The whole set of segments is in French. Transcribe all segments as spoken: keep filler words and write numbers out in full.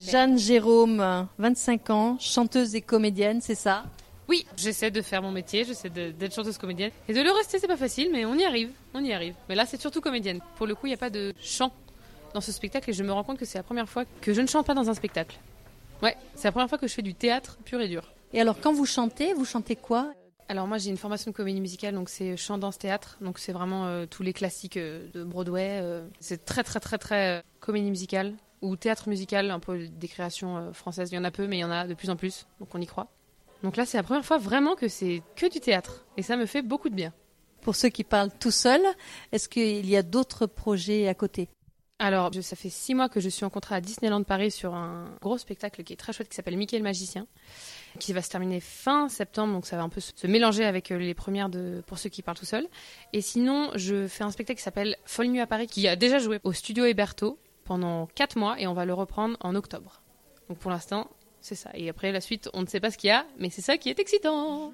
Jeanne Jérôme, vingt-cinq ans, chanteuse et comédienne, c'est ça ? Oui, j'essaie de faire mon métier, j'essaie de, d'être chanteuse comédienne. Et de le rester, c'est pas facile, mais on y arrive, on y arrive. Mais là, c'est surtout comédienne. Pour le coup, il n'y a pas de chant dans ce spectacle et je me rends compte que c'est la première fois que je ne chante pas dans un spectacle. Ouais, c'est la première fois que je fais du théâtre pur et dur. Et alors, quand vous chantez, vous chantez quoi ? Alors moi, j'ai une formation de comédie musicale, donc c'est chant, danse, théâtre. Donc c'est vraiment euh, tous les classiques euh, de Broadway. Euh, c'est très, très, très, très euh, comédie musicale ou théâtre musical, un peu des créations euh, françaises. Il y en a peu, mais il y en a de plus en plus, donc on y croit. Donc là, c'est la première fois vraiment que c'est que du théâtre. Et ça me fait beaucoup de bien. Pour ceux qui parlent tout seuls, est-ce qu'il y a d'autres projets à côté ? Alors, je, ça fait six mois que je suis en contrat à Disneyland Paris sur un gros spectacle qui est très chouette, qui s'appelle Mickey le Magicien, qui va se terminer fin septembre. Donc ça va un peu se mélanger avec les premières de Pour ceux qui parlent tout seuls. Et sinon, je fais un spectacle qui s'appelle Folle Nuit à Paris, qui a déjà joué au Studio Héberto pendant quatre mois et on va le reprendre en octobre. Donc pour l'instant... c'est ça. Et après, la suite, on ne sait pas ce qu'il y a, mais c'est ça qui est excitant.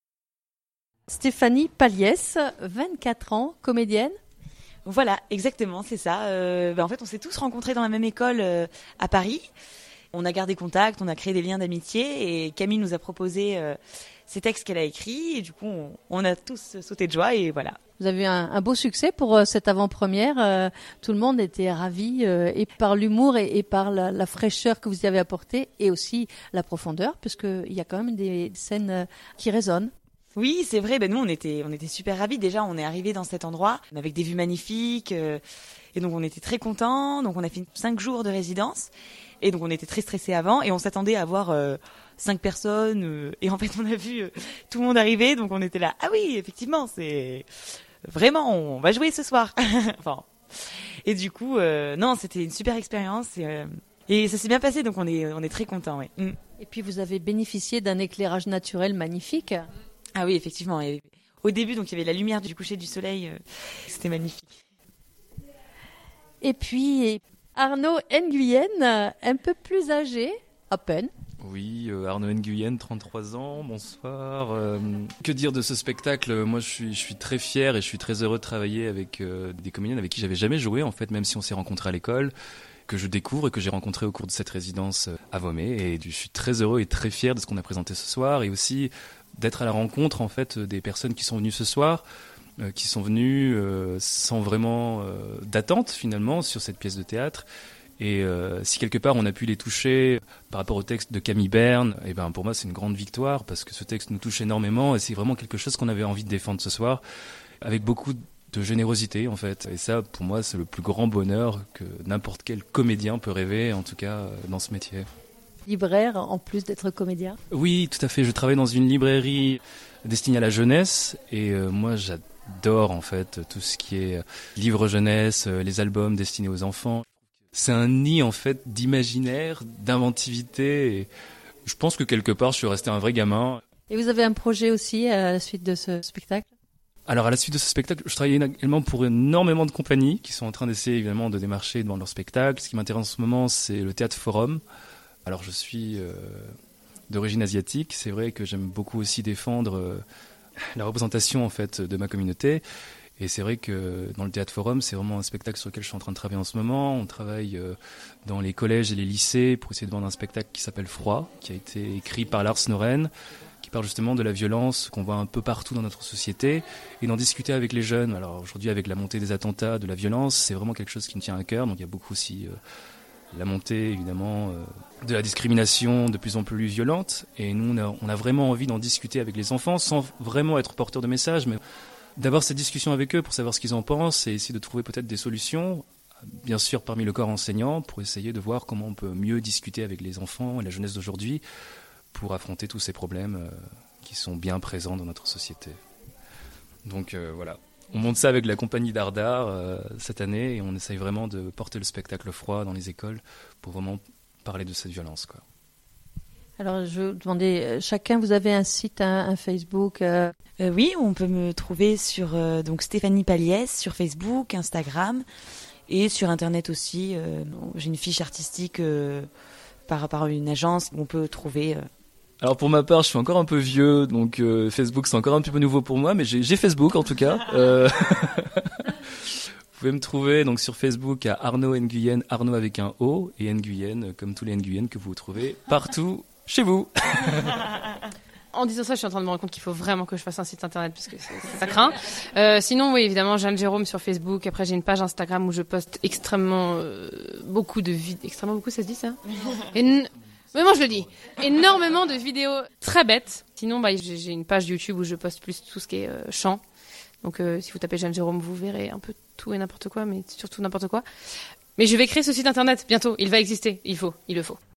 Stéphanie Paliès, vingt-quatre ans, comédienne. Voilà, exactement, c'est ça. Euh, bah en fait, on s'est tous rencontrés dans la même école euh, à Paris. On a gardé contact, on a créé des liens d'amitié et Camille nous a proposé euh, ces textes qu'elle a écrits et du coup, on, on a tous sauté de joie et voilà. Vous avez eu un, un beau succès pour euh, cette avant-première. Euh, tout le monde était ravi euh, et par l'humour et, et par la, la fraîcheur que vous y avez apportée et aussi la profondeur, puisqu'il y a quand même des scènes euh, qui résonnent. Oui, c'est vrai. Ben nous, on était, on était super ravis. Déjà, on est arrivé dans cet endroit avec des vues magnifiques euh, et donc on était très contents. Donc on a fait cinq jours de résidence et donc on était très stressés avant et on s'attendait à avoir euh, cinq personnes euh, et en fait on a vu euh, tout le monde arriver. Donc on était là. Ah oui, effectivement, c'est vraiment, on va jouer ce soir. Enfin, et du coup, euh, non, c'était une super expérience et, euh, et ça s'est bien passé. Donc on est, on est très contents. Ouais. Mm. Et puis vous avez bénéficié d'un éclairage naturel magnifique. Ah oui, effectivement. Et au début, donc il y avait la lumière du coucher du soleil. Euh, c'était magnifique. Et puis Arnaud Nguyen, un peu plus âgé, à peine. Oui, euh, Arnaud Nguyen, trente-trois ans, bonsoir. Euh, que dire de ce spectacle ? Moi, je suis, je suis très fier et je suis très heureux de travailler avec euh, des comédiennes avec qui j'avais jamais joué, en fait, même si on s'est rencontrés à l'école, que je découvre et que j'ai rencontré au cours de cette résidence à Vomé. Et je suis très heureux et très fier de ce qu'on a présenté ce soir et aussi d'être à la rencontre, en fait, des personnes qui sont venues ce soir, euh, qui sont venues euh, sans vraiment euh, d'attente, finalement, sur cette pièce de théâtre. Et euh, si quelque part on a pu les toucher par rapport au texte de Camille Berne, et ben pour moi c'est une grande victoire parce que ce texte nous touche énormément et c'est vraiment quelque chose qu'on avait envie de défendre ce soir avec beaucoup de générosité en fait. Et ça pour moi c'est le plus grand bonheur que n'importe quel comédien peut rêver, en tout cas dans ce métier. Libraire en plus d'être comédien ? Oui, tout à fait. Je travaille dans une librairie destinée à la jeunesse et euh, moi j'adore en fait tout ce qui est livre jeunesse, les albums destinés aux enfants. C'est un nid en fait d'imaginaire, d'inventivité et je pense que quelque part je suis resté un vrai gamin. Et vous avez un projet aussi à la suite de ce spectacle ? Alors à la suite de ce spectacle, je travaille également pour énormément de compagnies qui sont en train d'essayer évidemment de démarcher devant leur spectacle. Ce qui m'intéresse en ce moment c'est le Théâtre Forum. Alors je suis euh, d'origine asiatique, c'est vrai que j'aime beaucoup aussi défendre euh, la représentation en fait de ma communauté. Et c'est vrai que dans le Théâtre Forum, c'est vraiment un spectacle sur lequel je suis en train de travailler en ce moment. On travaille euh, dans les collèges et les lycées pour essayer de vendre un spectacle qui s'appelle Froid, qui a été écrit par Lars Noren, qui parle justement de la violence qu'on voit un peu partout dans notre société et d'en discuter avec les jeunes. Alors aujourd'hui, avec la montée des attentats, de la violence, c'est vraiment quelque chose qui me tient à cœur. Donc il y a beaucoup aussi euh, la montée, évidemment, euh, de la discrimination de plus en plus violente. Et nous, on a, on a vraiment envie d'en discuter avec les enfants sans vraiment être porteur de messages, mais d'avoir cette discussion avec eux pour savoir ce qu'ils en pensent et essayer de trouver peut-être des solutions, bien sûr parmi le corps enseignant, pour essayer de voir comment on peut mieux discuter avec les enfants et la jeunesse d'aujourd'hui pour affronter tous ces problèmes euh, qui sont bien présents dans notre société. Donc euh, voilà, on monte ça avec la compagnie d'Ardar euh, cette année et on essaye vraiment de porter le spectacle Froid dans les écoles pour vraiment parler de cette violence, quoi. Alors, je demandais, chacun, vous avez un site, un, un Facebook euh... Euh, Oui, on peut me trouver sur euh, donc Stéphanie Paliès sur Facebook, Instagram et sur Internet aussi. Euh, j'ai une fiche artistique euh, par, par une agence où on peut trouver. Euh... Alors pour ma part, je suis encore un peu vieux, donc euh, Facebook c'est encore un petit peu nouveau pour moi, mais j'ai, j'ai Facebook en tout cas. Euh... pouvez me trouver donc sur Facebook à Arnaud Nguyen, Arnaud avec un O, et Nguyen, comme tous les Nguyen que vous trouvez partout chez vous. En disant ça, je suis en train de me rendre compte qu'il faut vraiment que je fasse un site internet parce que c'est, ça craint. Euh, sinon, oui, évidemment, Jeanne Jérôme sur Facebook. Après, j'ai une page Instagram où je poste extrêmement euh, beaucoup de vidéos. Extrêmement beaucoup, ça se dit ça Et n- Mais moi, je le dis. Énormément de vidéos très bêtes. Sinon, bah, j'ai, j'ai une page YouTube où je poste plus tout ce qui est euh, chant. Donc, euh, si vous tapez Jeanne Jérôme, vous verrez un peu tout et n'importe quoi, mais surtout n'importe quoi. Mais je vais créer ce site internet bientôt. Il va exister. Il faut. Il le faut.